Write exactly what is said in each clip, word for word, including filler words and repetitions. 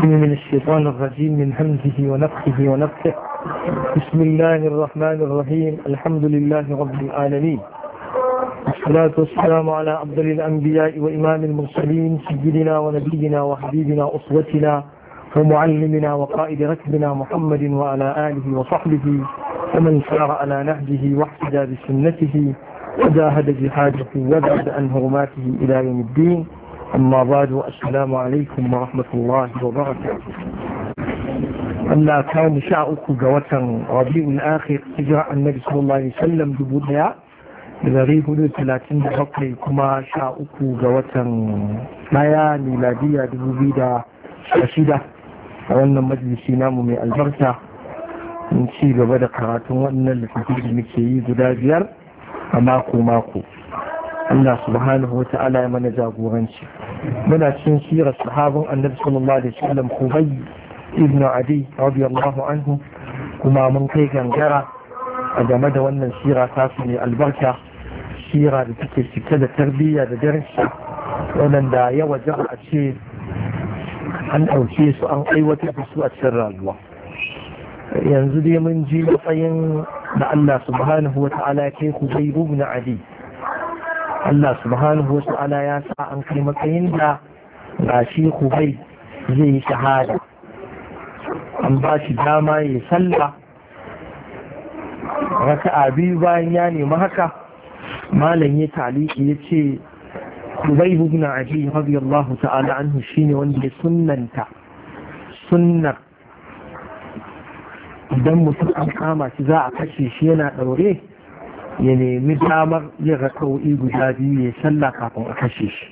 من الشيطان الرجيم من همزه ونفخه ونفخه. بسم الله الرحمن الرحيم. الحمد لله رب العالمين، والصلاة والسلام على أفضل الأنبياء وإمام المرسلين سيدنا ونبينا وحبيبنا أسوتنا ومعلمنا وقائد ركبنا محمد وعلى آله وصحبه ومن سار على نهجه واحتدى بسنته وجاهد جهاده وزاد عن حرماته إلى يوم الدين. أما بعد، السلام عليكم ورحمة الله وبركاته. Allah kawo sha uku ga watan Rabi'ul Akhir hijira Annabi sallallahu alaihi wasallam dubu daya da dari hudu talatin da bakwai, kuma sha uku ga watan daya miladiya dubu biyu da shida a wannan majalisi namu mai albarka. Mun ci gaba da karatun wannan littafi da muke yi guda biyar a mako mako. Allah subhanahu wa ta'ala ya mana jagoranci. Muna cikin sirar sahabin Annabi sallallahu alaihi wasallam Khubayb ibn Adi radiyallahu anhu, kuma mun kai gangara a game da wannan sira ta su ne albarka, sira da take cike da tarbiyya da darasi waɗanda ya waje a ce an ɗauke su an aiwatar da su a cikin rayuwa. Yanzu dai mun ji matsayin da Allah subhanahu wa ta'ala ya kai Khubayb ibn Adi. Allah subhanahu wa ta'ala ya sa an kai matsayin da ga shi Khubayb zai yi shahada, an ba shi dama ya sallah raka'a biyu bayan ya nemi haka. Malam ya taliki ya ce Khubayb ibn Adi radiyallahu ta'ala anhu shine wanda ya sunnanta sunnar idan mutum an kama shi za a kashe shi yana daure ya nemi damar yin raka'o'i guda biyu ya sallah kafin a kashe shi.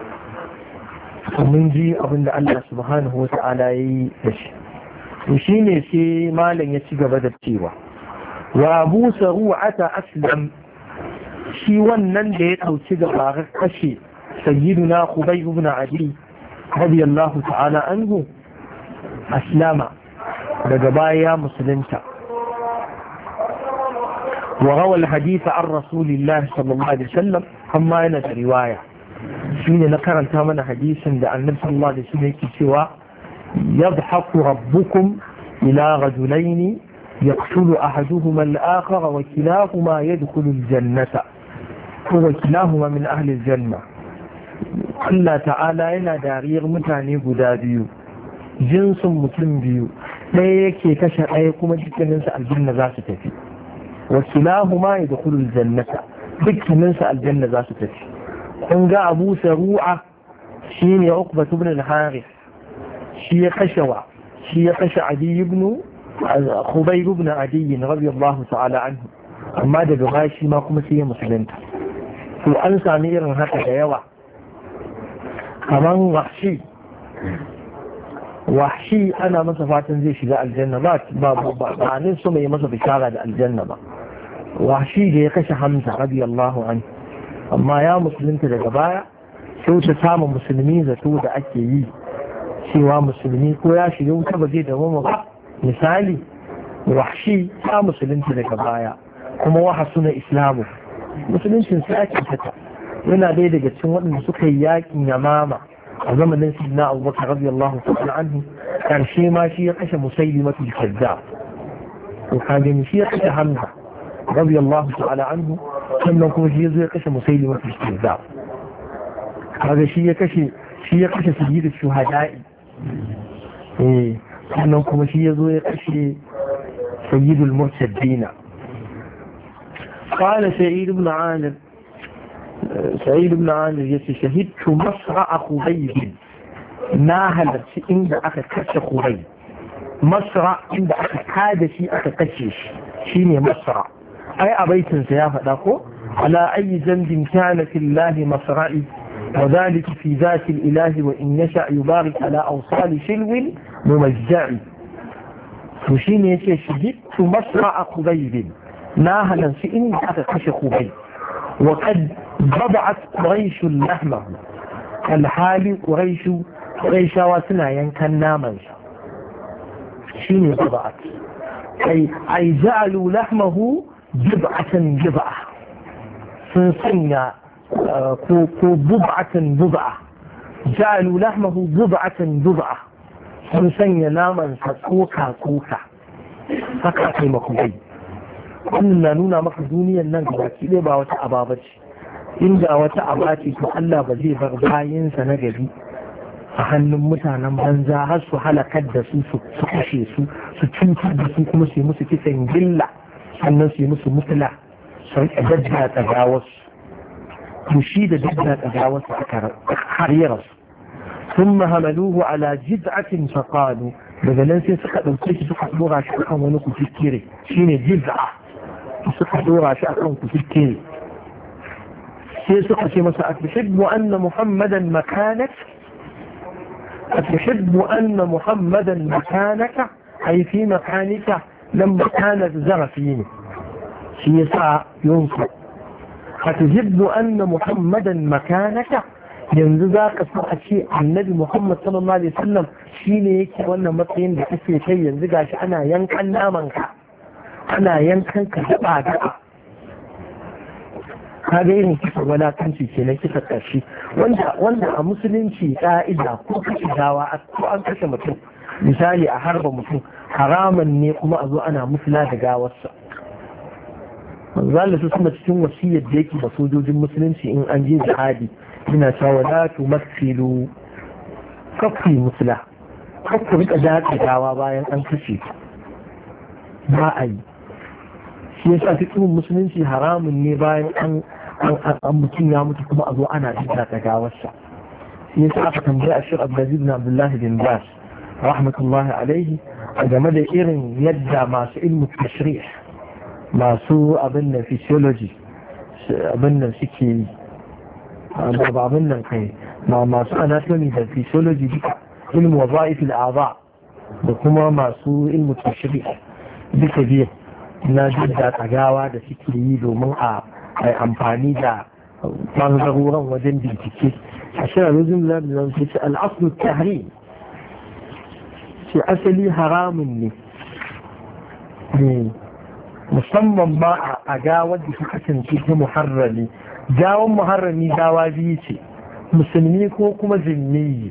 Mun ji abinda Allah subhanahu wa ta'ala ya yi da shi. shi ne sai malam ya ci gaba da cewa wa abu saru'ata aslam, shi wannan da ya ɗauki gabarar kashe sayyiduna Khubayb ibn Adi radiyallahu ta'ala anhu aslama, daga baya musulunta. wa rawal haditha an rasulillah sallallahu alaihi wasallam, amma yana da riwaya. shine na karanta mana hadisin da annabi sallallahu alaihi wasallam yake cewa يضحك ربكم إلى رجلين يقتل أحدهما الآخر وكلاهما يدخل الجنة وكلاهما من أهل الجنة. الله تعالى yana dariyar mutane guda biyu, jinsin mutum biyu, ɗaya yake kashe ɗaya kuma dukkaninsu aljanna za su tafi. wakilahuma yadkhulul jannata, dukkaninsu aljanna za su tafi. kun ga Abu Saru'a shine Uqbah ibn al-Harith, shi ya kashe wa shi ya kashe Adi ibn Khubayb ibn Adi radiyallahu ta'ala anhu, amma daga baya shi ma kuma sai ya musulunta. to an sami irin haka da yawa, kaman Wahshi Wahshi ana masa fatan zai shiga aljanna, ba ba ba ne so mai masa bishara da aljanna ba. Wahshi da ya kashe Hamza radiyallahu anhu, amma ya musulunta daga baya. sai ta samu musulmi zato da ake yi cewa musulmi ko ya shiga wuta ba zai dawo ba. misali Wahshi ta musulunci daga baya, kuma wa hasuna islamu, musuluncin sai ake fata. yana dai daga cikin waɗanda suka yi yakin Yamama a zamanin Sayyidina Abubakar radiyallahu ta'ala anhu. karshe ma shi ya kashe Musaylimatul Kazzab. to kage shi ya kashe Hamza radiyallahu ta'ala anhu, sannan kuma shi ya kashe Musaylimatul Kazzab. kaga shi ya kashe shi ya kashe sayyidu shuhada'i, eh sannan kuma shi ya zo ya kashe sayyidul murtadina. قال سعيد بن عامر سعيد بن عامر يسي شهدت مصرع خبيب، ما هلت عند أخي كش خبيب. مصرع عند أخي هذا شيء أخي كشش شيني مصرع، أي أبيت سيافة داكو على أي ذنب كان في الله مصرعي، وذلك في ذات الإله وإن يشاء يبارك على أوصال شلو ممجع. وشين يشي شهدت مصرع خبيب، ناهلا في إن أخي كش خبيب، وقد ضبعت قريش لحمه، الحال قريش قريش واسنا ينكن نامنش. شين ضبعت أي أي جعلوا لحمه جبعة جبعة، سنسنيا كو بضعة بضعة، جعلوا لحمه بضعة بضعة. sun sanya naman sa tsoka tsoka haka kai makubai. wannan na nuna maka duniyan nan gaba ki ba wata aba ce. inda wata aba ce to Allah ba zai bar bayinsa na gari a hannun mutanen banza har su halakar da su su kashe su su cutar da su kuma su yi musu kisan gilla sannan su yi musu mutula su rika dadda tsagawarsu to shi da dadda tsagawarsu aka har yi rasu ثم حملوه على جذعة فقالوا daga nan sai suka ɗauke shi suka ɗora shi akan wani kufikkire shine jiz'a suka ɗora shi akan kufikkire sai suka ce masa atuhibbu anna muhammadan makanak atuhibbu anna muhammadan makanaka ay fi makanika lamma kana zarafi ne shi yasa yunsu atuhibbu anna muhammadan makanaka yanzu za ka so a ce annabi Muhammad sallallahu alaihi wasallam shine yake wannan matsayin da kake kai yanzu gashi ana yankan naman ka ana yankan ka daba daba ka ga irin kisa walakanci kenan kisa kashi wanda wanda a musulunci ka'ida ko kashi dawa ko an kashe mutum misali a harba mutum haraman ne kuma a zo ana musula da gawarsa manzo Allah su kuma cikin wasiyar da yake da sojojin musulunci in an je jihadi ina cewa la tumathilu kafi musula kafi rika dakatawa bayan an kashe ba a yi shi yasa cikin musulunci haramun ne bayan an an mutum ya mutu kuma a zo ana jidda ta gawarsa shi yasa aka tambaya a shir Abdulaziz bin Abdullah bin Bas rahmatullahi alaihi a game da irin yadda masu ilmu tashrih masu abin da physiology abin da suke yi ba abin nan kai ma masu anatomy da physiology duka ilmu waza'if al'adha da kuma masu ilmu tashri' duka biyu na jidda tsagawa da suke yi domin a amfani da ɓangarorin wajen bincike a shirarruzin lalazan su ce al'aslu tahrim ce asali haramun ne musamman ba a gawar da suka kasance ta muharrami gawan muharrami gawa biyu ce musulmi ko kuma zimmiyi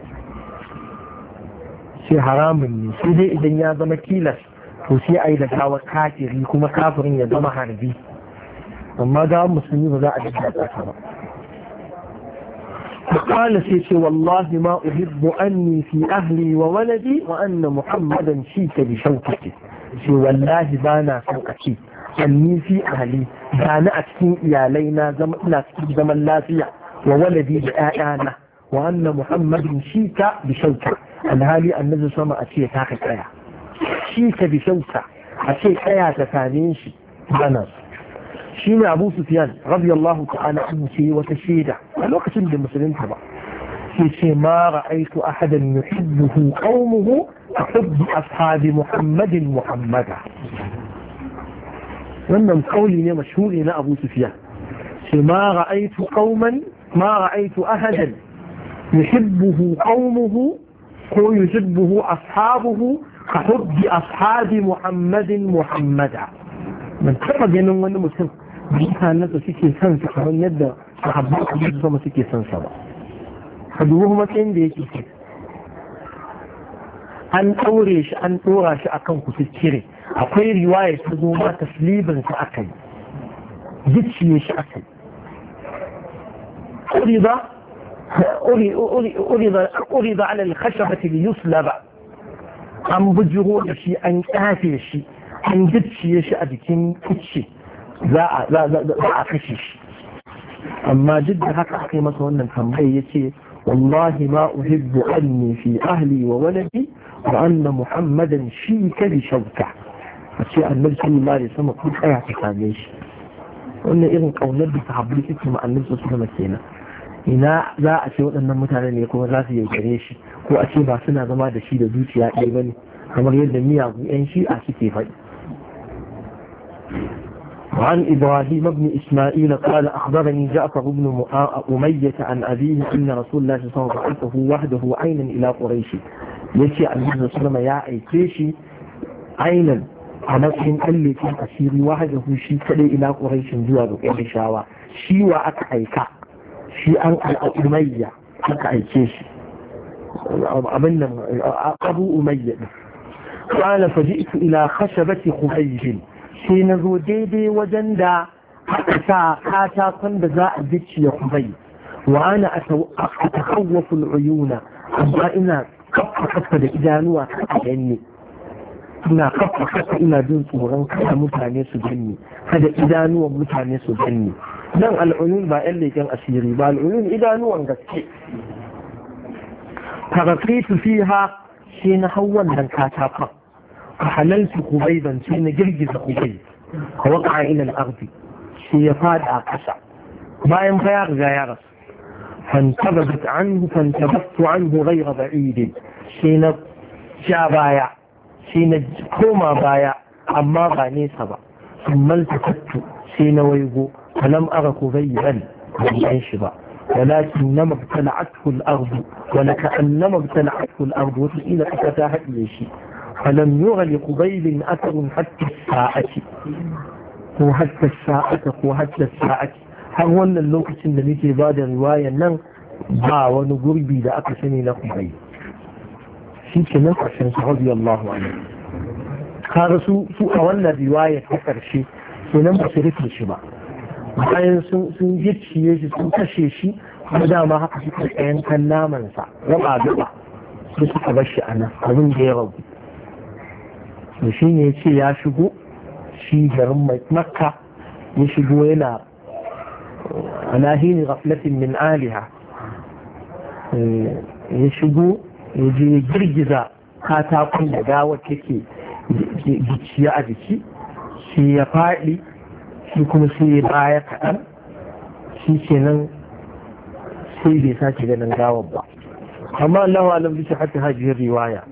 sai haramun ne sai dai idan ya zama kilas to sai a yi da gawar kafiri kuma kafirin ya zama harbi amma gawan musulmi ba za a jidda ta ba فقال سيتي والله ما أحب أني في أهلي وولدي وأن محمدا شيك بشوكتي سي والله بانا سوكتي أني في أهلي بانا أتكين إيالينا زمنا تكين زمن لافية وولدي بآيانا وأن محمد شيك بشوكة الهالي أن نزل سما أتي تاقف آية شيك بشوكة أتي آية تفانيش بنا شين أبو سفيان رضي الله تعالى عنه شيء وتشيده الوقت عند المسلمين طبعا في ما رأيت أحدا يحبه قومه كحب أصحاب محمد محمدا wannan kauli ne mashhuri na Abu Sufyan shi ma ra'aytu qauman ma ra'aytu ahadan yuhibbuhu qaumuhu ko yuhibbuhu ashabuhu ka hubbi ashabi Muhammadin Muhammada man taba ganin wani mutum mutanen da suke son sa kamar yadda sahabbai da sama suke son sa ba ka duba matsayin da yake an ɗaure shi an ɗora shi akan kusurcire akwai riwaya ta zo ma taslibin sa aka yi gicciye shi aka yi أريد على الخشبة ليصلب an bujiro da shi an kyafe shi an gicciye shi a jikin kicci za a kashe shi amma duk da haka aka yi masa wannan tambayi ya ce wallahi ma uhibbu anni fi ahli wa waladi wa anna muhammadan shi ka bi shauka a ce annabi sallallahu alaihi wasallam kun tsaya ta same shi wannan irin kaunar da sahabbai suke ma annabi sallallahu alaihi wasallam ina za a ce waɗannan mutane ne kuma za su yaudare shi ko a ce ba suna zama da shi da zuciya ɗaya ba ne kamar yadda miyagu 'yan shi'a suke faɗi. وعن إبراهيم بن إسماعيل قال أخبرني جعفر بن أمية عن أبيه أن رسول الله صلى الله عليه وسلم بعثه وحده عينا إلى قريش يشي أن النبي صلى الله عليه وسلم يا أيكيشي عينا أمسهم اللي في أسيري وحده شي كده إلى قريش جواب قريشاوا شي وأك أيكا شي أن الأمية أك أيكيشي abin nan abu umayya قال فجئت إلى خشبة خبيب sai na zo daidai wajen da aka sa katakon da za a bici ya kubai wa ana a takawafin uyuna amma ina kafa kafa da idanuwa a ganni ina kafa kafa ina jin tsoron kada mutane su ganni kada idanuwan mutane su ganni nan al'uyun ba yan leken asiri ba al'uyun idanuwan gaske tarakitu fiha shi na hau wannan katakon فحللت خبيبا سين جرجز خبيب فوقع إلى الأرض سيفاد أقسع ما ينفع يرغى فانتبذت عنه فانتبذت عنه غير بعيد سين جابايا سين كوما بايا أما غاني سبا ثم التفت سين ويغو فلم أرى خبيبا من أنشبا ولكنما ابتلعته الأرض ولكأنما ابتلعته الأرض وتسئل أكتاها إليشي فلم يغلق قبيل أثر حتى الساعة هو حتى الساعة هو حتى الساعة har wannan lokacin da nake ba da riwayan nan ba wani gurbi da aka sani na kubai shi ke nan ƙarshen su hau Allahu anhu kaga su su a wannan riwaya ta ƙarshe kenan ba su rufe shi ba bayan sun gicciye shi sun kashe shi kuma dama haka suka tsayan kan namansa raba gaba sai suka bar shi a nan abin da ya ragu to shi ne ya ce ya shigo shi garin makka ya shigo yana ana hini ghaflatin min aliha ya shigo ya je ya girgiza katakon da gawar take gicciya a jiki shi ya faɗi shi kuma sai ya baya kaɗan shi kenan sai bai sake ganin gawar ba amma Allah wa alam bisa hatta hajiyar riwaya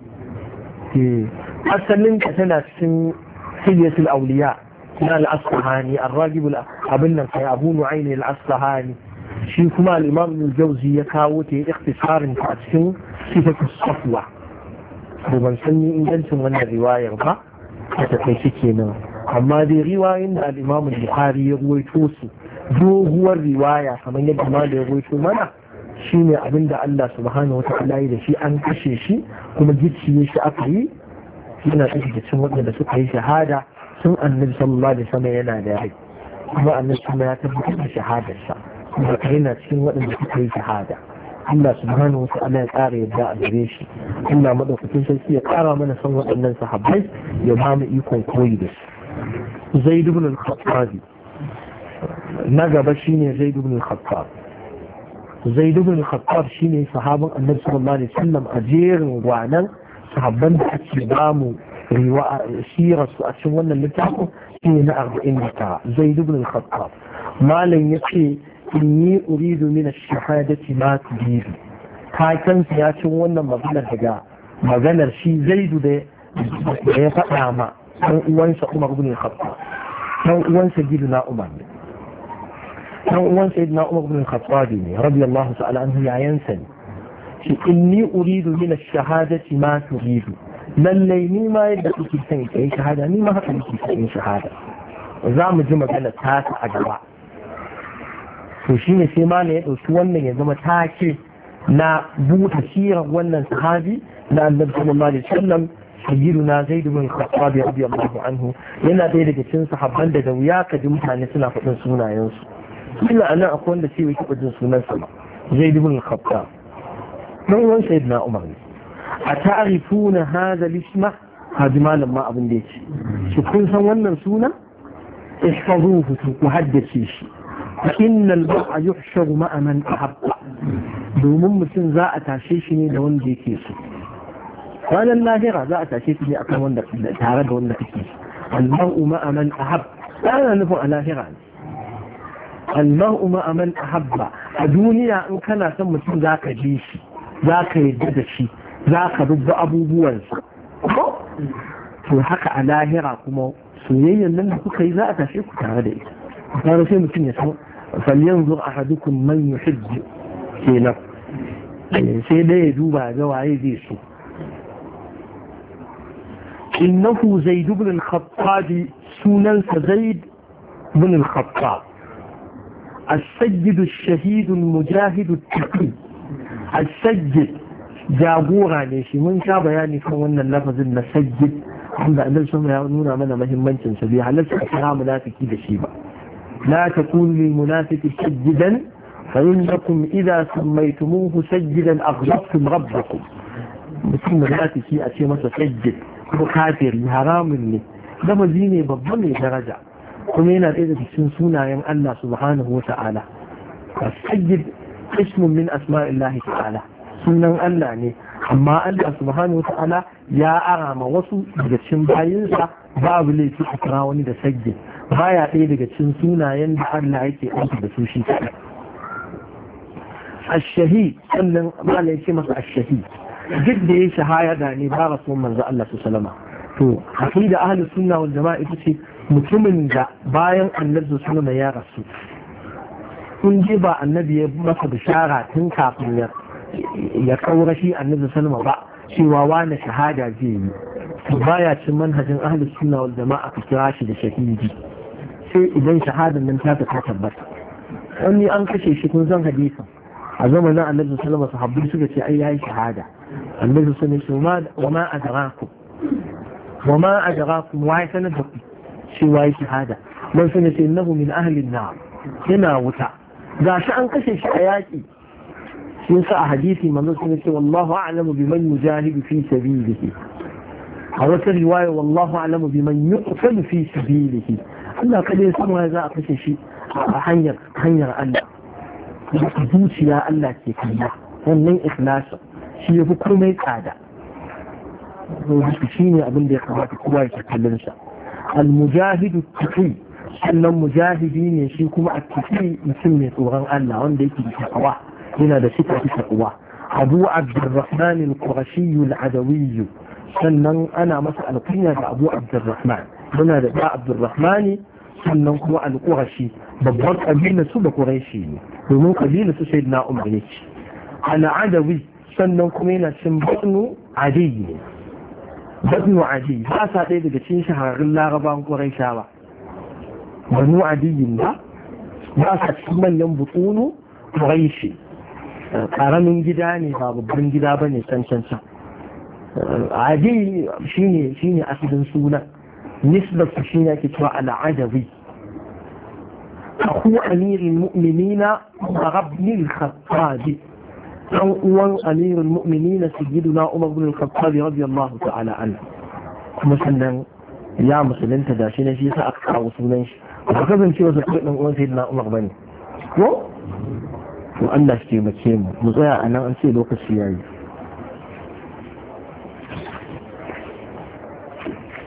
asalin ka tana cikin hilyatul auliya na al-asfahani ar-ragib abin nan kai abu nu'ayn al-asfahani shi kuma al-imam al-jawzi ya kawo ta ikhtisarin ta cikin sifatu safwa to ban san ni ingancin wannan riwayar ba ta kai shi kenan amma dai riwayoyin da al-imam al-bukhari ya ruwaito su doguwar riwaya kamar yadda ma da ya ruwaito mana shine abinda Allah subhanahu wa ta'ala ya da shi an kashe shi kuma gicciye shi aka yi yana cikin cikin waɗanda suka yi shahada sun annabi sallallahu alaihi wasallam yana da rai kuma annabi kuma ya tabbatar da shahadarsa kuma kai yana cikin waɗanda suka yi shahada Allah subhanahu wa ta'ala ya ƙara yadda a gare shi Allah madaukakin sarki ya ƙara mana son waɗannan sahabbai ya ba mu ikon koyi da su Zaid ibn al-Khattab na gaba shine Zaid ibn al-Khattab Zaid ibn al-Khattab shine sahabin annabi sallallahu alaihi wasallam a jerin gwanan sahabban da ake ba mu sirar su a cikin wannan littafin shi na arba'in da tara zai dubin al-khattab malam ya ce inni uridu min ash-shahadati ma tudiru takan ya cin wannan maganar daga maganar shi zaidu da ya faɗa ma ɗan uwansa Umar ibn al-Khattab ɗan uwansa giduna Umar ne ɗan uwansa giduna Umar ibn al-Khattab ne radiyallahu ta'ala anhu yayansa ne inni uridu min ash-shahadati ma turidu lallai ni ma yadda kuke son kai shahada ni ma haka nake son shahada za mu ji magana ta a gaba to shine sai ma ne ya dauki wannan ya zama take na buta sirar wannan sahabi na Annabi sallallahu alaihi wasallam sayyiduna Zaid ibn Khattab radiyallahu anhu yana ɗaya daga cikin sahabban da da wuya ka ji mutane suna faɗin sunayensu illa anan akwai wanda sai yake faɗin sunansa ba Zaid ibn Khattab من وين سيدنا عمر أتعرفون هذا الاسم هذا ما لما أبن ديش شكون سوانا سونا احفظوه وحدث شيء فإن البرع يحشر مع من أحب دومم مثل ذا أتعشيشني لون ديكيسو قال اللاهرة ذا أتعشيشني أكون وندك تعرض وندك المرء مع من أحب لا نفع اللاهرة المرء مع من أحب الدنيا إن كان سمت ذاك جيشي za ka yadda da shi za ka rubu abubuwansa to haka a lahira kuma soyayyen nan da kuka yi za a tashe ku tare da ita tare sai mutum ya san falyan zuwa ahadukum man yuhibbu kenan sai dai ya duba ga waye zai so innahu zaid ibn al-khattab sunansa zaid ibn al-khattab السيد الشهيد المجاهد التقي السجد jagora ne shi mun sha bayani kan wannan lafazin na sajjid wanda annabi sun ya nuna mana muhimmancin sa bai halarta a kira munafiki da shi ba la taqulu lil munafiqi sajjidan fa innakum idha sammaytumuhu sajjidan aghdabtum rabbakum mutum munafiki a ce masa sajjid ko kafiri haramun ne lafazi ne babban mai daraja kuma yana ɗaya daga cikin sunayen Allah subhanahu wa ta'ala sajjid ismun min asma'illahi ta'ala sunan Allah ne amma Allah subhanahu wa ta'ala ya arama wasu daga cikin bayinsa babu laifi a kira wani da sajjid baya ɗaya daga cikin sunayen da Allah yake ɗauka da su shi kaɗai ash-shahid sannan malai yake masa ash-shahid duk da ya shahada ne ba rasul manzo Allah sallallahu alaihi wasallam to aqida ahlus sunna wal jama'a ita ce mutumin da bayan annabi sallallahu alaihi ya rasu in ji ba annabi ya masa bishara tun kafin ya ya kaura shi annabi sallallahu ba cewa wani shahada zai yi to baya cin manhajin ahlus sunna wal jama'a ka kira shi da shahidi sai idan shahadan nan ta ta tabbata wani an kashe shi kun san hadisin a zamanin annabi sallallahu alaihi sahabbai suka ce ai yayi shahada annabi sallallahu alaihi wa ma adrakum wa ma adrakum wa sanar da cewa yayi shahada man sanar ce innahu min ahli an-nar yana wuta gashi an kashe shi a yaki shi yasa a hadisi manzo sallallahu alaihi wallahu a'lamu biman yujahidu fi sabilihi a wata riwaya wallahu a'lamu biman yuqtalu fi sabilihi Allah kada ya san wa za a kashe shi a hanyar hanyar Allah zuciya Allah ke kalla wannan ikhlasa shi yafi komai tsada shi ne abin da ya kamata kowa ya kallon sa al-mujahidu tafi sannan mujahidi ne shi kuma a tafi mutum mai tsoron Allah wanda yake da takawa yana da sifa ta takawa Abu Abdurrahman al-Qurashi al-Adawi sannan ana masa alkunya da Abu Abdurrahman yana da da Abdurrahman sannan kuma al-Qurashi babbar kabila su da Quraishi ne domin kabila su sayyidina Umar ne al-Adawi sannan kuma yana cin Banu Adi ne Banu Adi ba sa ɗaya daga cikin shahararrun Larabawan Quraishawa Banu Adi ba ba sa cikin manyan butunu Quraishi karamin gida ne ba babban gida bane can can can Adi shine shine asalin suna nisbar shine ake cewa al-Adawi أخو أمير المؤمنين عمر بن الخطاب أو أمير المؤمنين سيدنا عمر بن الخطاب رضي الله تعالى عنه مثلا يا مسلم تداشين شيء سأقطع وصولين وكذا شيء وسكت من سيدنا عمر بن و وأن لا شيء مكيم مزايا أنا أنسي لوك السياي